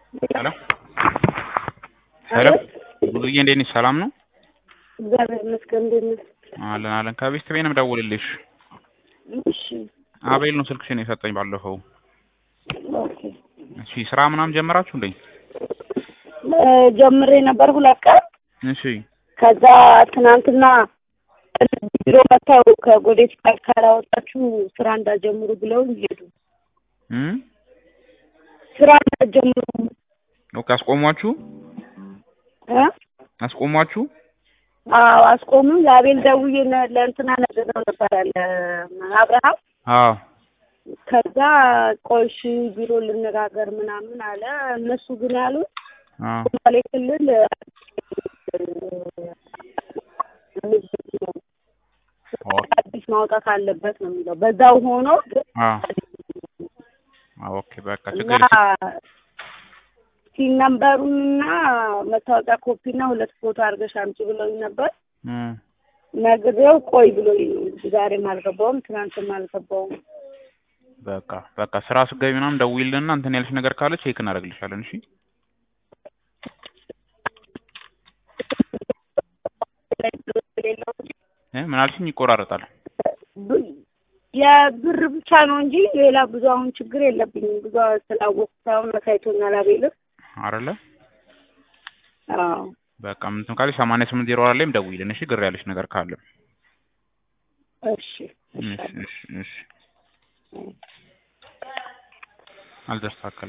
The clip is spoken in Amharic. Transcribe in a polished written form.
Hello? Hello? ብዙዬ እንዴት ነሽ? ሰላም ነው? እግዚአብሔር ይመስገን። እንዴት ነሽ? አለን ከቤት ቤት ነው የምደውልልሽ። እሺ አቤል ነው ስልክሽን የሰጠኝ ባለፈው። ኦኬ። እሺ ስራ ምናምን ጀመራችሁ እንዴ? ጀምሬ ነበር 2 ቀን። እሺ ከዛ ትናንትና ቢሮ መጥተው ከጎዴ ፍቃድ ካላወጣችሁ ስራ እንዳጀምሩ ብለው ሄዱ። ስራ እንዳጀምሩ ኦኬ። አስቆሟችሁ? አስቆሟችሁ? አዎ አስቆሙ። ለአቤል ደውዬ ለእንትና ነግሬው ነበር አብርሃም። አዎ ከዛ ቆይሽ ቢሮ ልነጋገር ምናምን አለ። እነሱ ግን ያሉት ሶማሌ ክልል አዲስ ማውጣት አለበት ነው የሚለው። በዛው ሆኖ ኦኬ በቃ ችግር የለም። ሲን ነምበሩና መታወቂያ ኮፒና 2 ፎቶ አድርገሽ አምጪ ብለውኝ ነበር። ነግሬው ቆይ ብሎኝ ዛሬም አልገባውም ትናንትም አልገባውም። በቃ ስራ ስገቢ ምናምን ደውይልንና እንትን ያልሽ ነገር ካለ ቼክ እናደርግልሻለን። እሺ ምን አልሽኝ? ይቆራረጣል። የብር ብቻ ነው እንጂ ሌላ ብዙ አሁን ችግር የለብኝም። ብዙ ስላወቅኩት አሁን መሳይቶኛል አቤል አይደለ? አዎ በቃ ምን ካለሽ 8804 ላይም ደውይልን። እሺ ግር ያለሽ ነገር ካለ እሺ እሺ አልተስተካከለም።